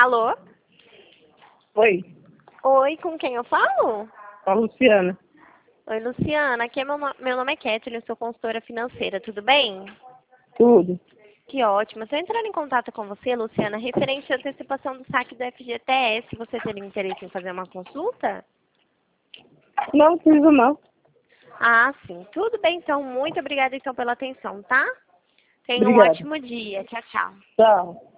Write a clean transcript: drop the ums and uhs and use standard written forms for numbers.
Alô? Oi, Oi, com quem eu falo? a Luciana. Oi, Luciana. Aqui é meu nome é Kathleen, eu sou consultora financeira, tudo bem? Tudo. Que ótimo. Estou entrando em contato com você, Luciana, referente à antecipação do saque do FGTS. Você teria interesse em fazer uma consulta? Não preciso não. Ah, sim. Tudo bem, então. Muito obrigada, então, pela atenção, tá? Tenha um Obrigada. ótimo dia. Tchau, tchau. Tchau.